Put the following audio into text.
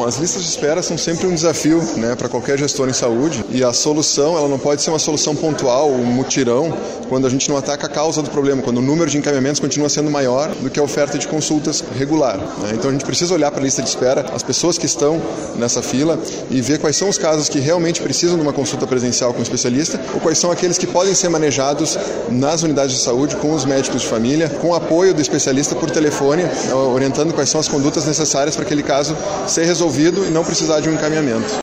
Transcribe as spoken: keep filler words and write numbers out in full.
Bom, as listas de espera são sempre um desafio, né, para qualquer gestor em saúde, e a solução ela não pode ser uma solução pontual, um mutirão, quando a gente não ataca a causa do problema, quando o número de encaminhamentos continua sendo maior do que a oferta de consultas regular, né? Então a gente precisa olhar para a lista de espera, as pessoas que estão nessa fila, e ver quais são os casos que realmente precisam de uma consulta presencial com um especialista, ou quais são aqueles que podem ser manejados nas unidades de saúde com os médicos de família, com o apoio do especialista por telefone, orientando quais são as condutas necessárias para aquele caso ser resolvido e não precisar de um encaminhamento.